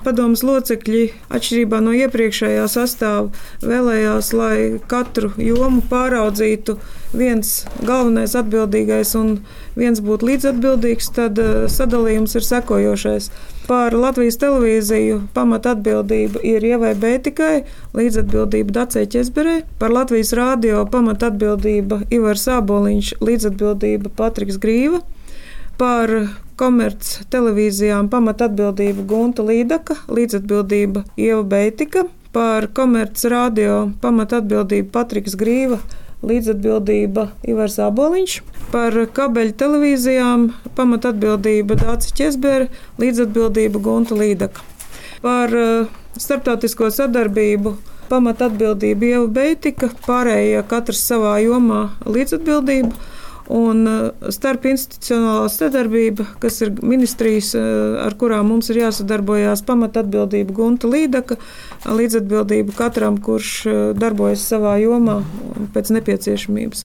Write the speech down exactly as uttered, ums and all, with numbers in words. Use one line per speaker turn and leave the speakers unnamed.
Padomes locekļi, atšķirībā no iepriekšējā sastāva, vēlējās, lai katru jomu pāraudzītu viens galvenais atbildīgais un viens būtu līdzatbildīgs, tad sadalījums ir sekojošais. Par Latvijas televīziju pamata atbildība ir Ievai Beitikai, līdzatbildība Dacei Ķezberei. Par Latvijas radio pamata atbildība Ivars Āboliņš, līdzatbildība Patriks Grīva. Par komerc televīzijām pamata atbildība Gunta Līdaka, līdzatbildība Ieva Beitika. Par komerc radio pamata atbildība Patriks Grīva, līdzatbildība Ivars Āboliņš. Par kabeļu televīzijām pamata atbildība Dace Ķezbere, līdzatbildība Gunta Līdaka. Par starptautisko sadarbību pamata atbildība Ieva Beitika, pārējie katrs savā jomā līdzatbildība. Un starpinstitucionālā sadarbība, kas ir ministrijas, ar kurām mums ir jāsadarbojās, pamata atbildība Gunta Līdaka, līdzatbildība katram, kurš darbojas savā jomā pēc nepieciešamības.